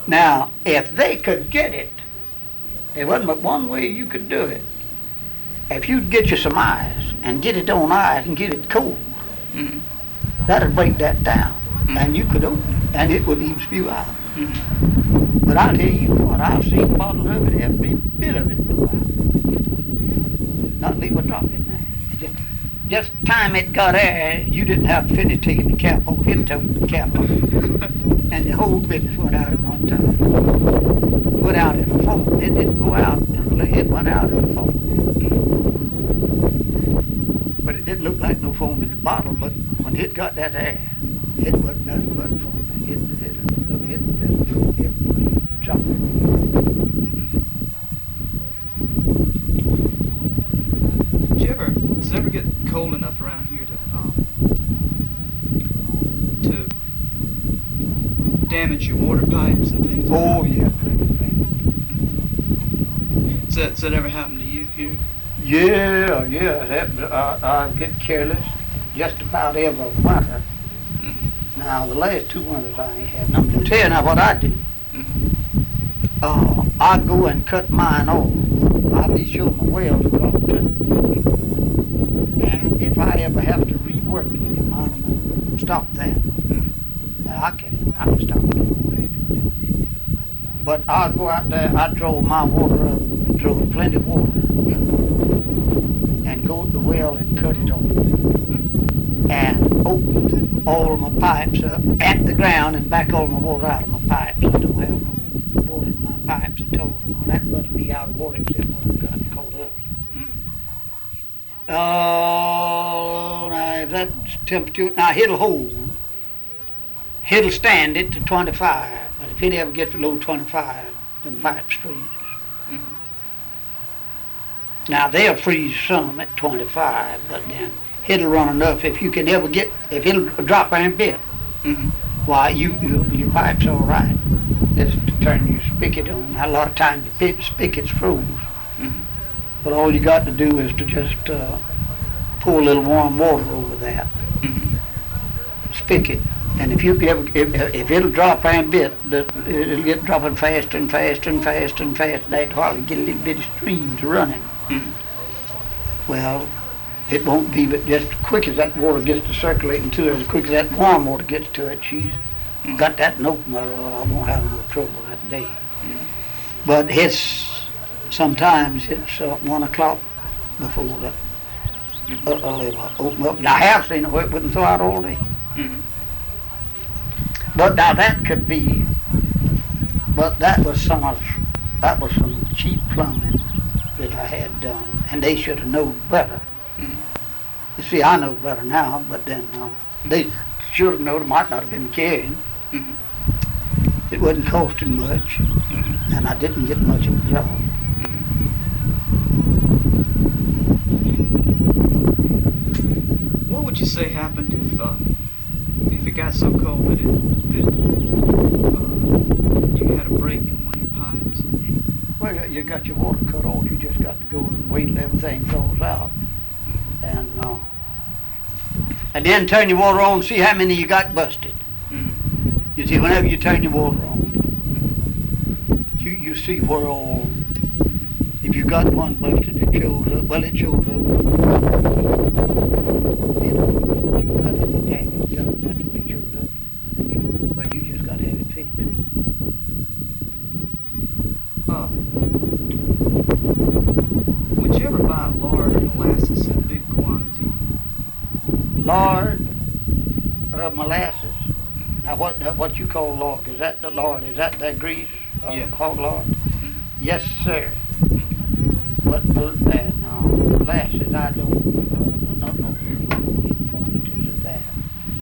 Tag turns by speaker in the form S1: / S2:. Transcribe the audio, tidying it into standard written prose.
S1: Now, if they could get it, there wasn't but one way you could do it. If you'd get you some ice and get it on ice and get it cold,
S2: Mm-hmm.
S1: that'd break that down,
S2: Mm-hmm.
S1: and you could open it, and it wouldn't even spew out.
S2: Mm-hmm.
S1: But I'll tell you what, I've seen bottles of it, every bit of it blew out. Not leave a drop in there. Just time it got air, you didn't have to finish taking the cap off. It took the cap off. And the whole business went out at one time. Went out in a foam. It didn't go out, it went out in a foam. But it didn't look like no foam in the bottle, but when it got that air, it wasn't nothing but foam. It chocolate.
S2: Does it ever get cold enough around here to damage your water pipes and things?
S1: Oh, yeah, plenty of things.
S2: Does that ever happen to you here?
S1: Yeah, I get careless just about every winter.
S2: Mm-hmm.
S1: Now, the last 2 winters I ain't had nothing to tell you now what I do.
S2: Mm-hmm.
S1: I go and cut mine off. I be sure my wells are up too. And if I ever have to rework any of mine, I'm gonna stop that.
S2: Mm-hmm.
S1: Now, I can stop it. But I'll go out there, I draw my water up, draw plenty of water, and go to the well and cut it off. And open all my pipes up at the ground and back all my water out of my pipes. I don't have no water in my pipes at all. That must be out of water except what I've got caught up. Oh, now if that temperature, now it'll hold. It'll stand it to 25, but if it ever gets below 25, them pipes freeze.
S2: Mm-hmm.
S1: Now they'll freeze some at 25, but then it'll run enough if you can ever get, if it'll drop in a bit.
S2: Mm-hmm.
S1: Why, your pipe's all right. Just to turn your spigot on. A lot of times the spigot's froze.
S2: Mm-hmm.
S1: But all you got to do is to just pour a little warm water over that
S2: Mm-hmm.
S1: spigot. And if it'll drop in a bit, it'll get dropping faster and faster and faster and faster. They'd hardly get a little bit of streams running.
S2: Mm-hmm.
S1: Well, it won't be, but just as quick as that water gets to circulating to her, as quick as that warm water gets to it, she's got that in open, I won't have no trouble that day.
S2: Mm-hmm.
S1: But sometimes it's 1 o'clock before the level open up. Now, I have seen it where it wouldn't thaw out all day.
S2: Mm-hmm.
S1: But now that could be, but that was some cheap plumbing that I had done, and they should have known better.
S2: Mm-hmm.
S1: You see, I know better now, but then they should have known. It might not have been carrying.
S2: Mm-hmm.
S1: It wasn't costing much,
S2: Mm-hmm.
S1: and I didn't get much of a job.
S2: What would you say happened if it got so cold that you had a break in one of your pipes?
S1: Well, you got your water cut off. You just got to go and wait till everything thaws out, and then turn your water on. See how many you got busted.
S2: Mm-hmm.
S1: You see, whenever you turn your water on, you see where all. If you got one busted, it shows up. Well, it shows up. You got any damage done, that's what it shows up. But you just got to have it fixed.
S2: Would you ever buy lard or molasses in big quantity?
S1: Lard or molasses. Now, what you call lard? Is that the lard? Is that grease?
S2: Yeah.
S1: Hog lard?
S2: Mm-hmm.
S1: Yes, sir. But molasses, I don't